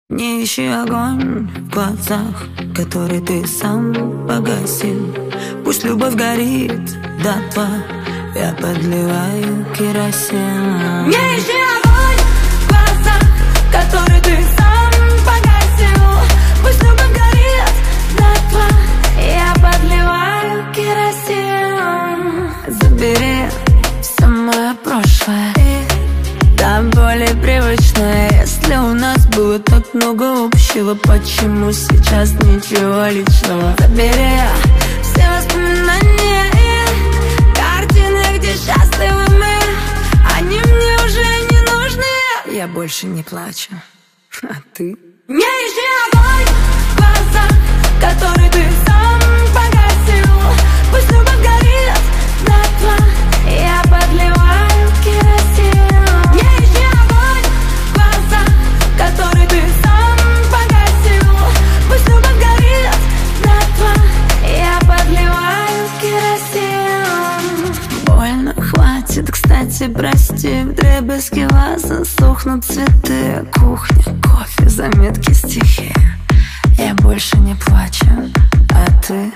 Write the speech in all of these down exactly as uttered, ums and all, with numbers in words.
Не ищи огонь в глазах, который ты сам погасил. Пусть любовь горит дотла, я подливаю керосин. Не ищи огонь в глазах, который ты сам погасил. Пусть любовь горит дотла, я подливаю керосин. Забери все мое прошлое и до боли привычное. Если у нас было так много общего, почему сейчас ничего личного? Забери все воспоминания и картины, где счастливы мы. Они мне уже не нужны. Я больше не плачу, а ты? Не ищи огонь в глазах, который ты сам погасил. Пусть любовь горит дотла, я подливаю керосин. Не ищи огонь в глазах, который ты сам погасил. Пусть любовь горит дотла, я подливаю керосин. Больно, хватит, кстати, прости. Вдребезги ваза, сохнут цветы. Кухня, кофе, заметки, стихи. Я больше не плачу, а ты?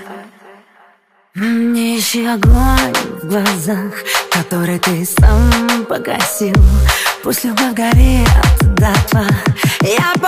Не ищи огонь в глазах, который ты сам погасил. Пусть любовь горит дотла, я